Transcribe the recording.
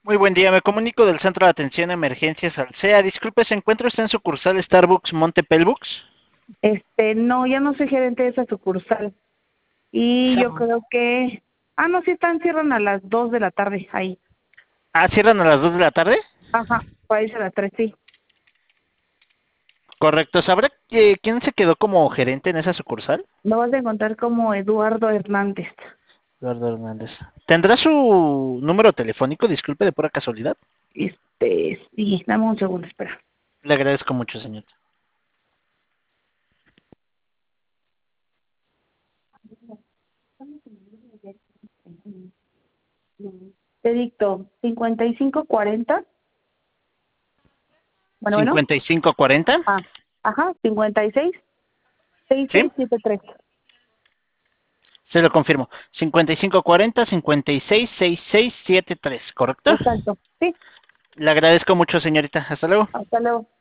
Muy buen día, me comunico del Centro de Atención a Emergencias Alsea. Disculpe, ¿se encuentra usted en sucursal Starbucks Montepelbux? No, ya no soy gerente de esa sucursal. Y yo Sa- creo que... no, sí están, cierran a las 2 de la tarde, ahí. ¿Cierran a las 2 de la tarde? Ajá, por ahí a las 3, sí. Correcto, ¿sabrá quién se quedó como gerente en esa sucursal? Lo vas a encontrar como Eduardo Hernández. Eduardo Hernández. ¿Tendrá su número telefónico, disculpe, de pura casualidad? Sí, dame un segundo, espera. Le agradezco mucho, señor. Te dicto, 5540. Bueno. 5540, Ajá, 56 ¿sí? 6673. Se lo confirmo. 5540 566673, ¿correcto? Exacto, sí. Le agradezco mucho, señorita. Hasta luego. Hasta luego.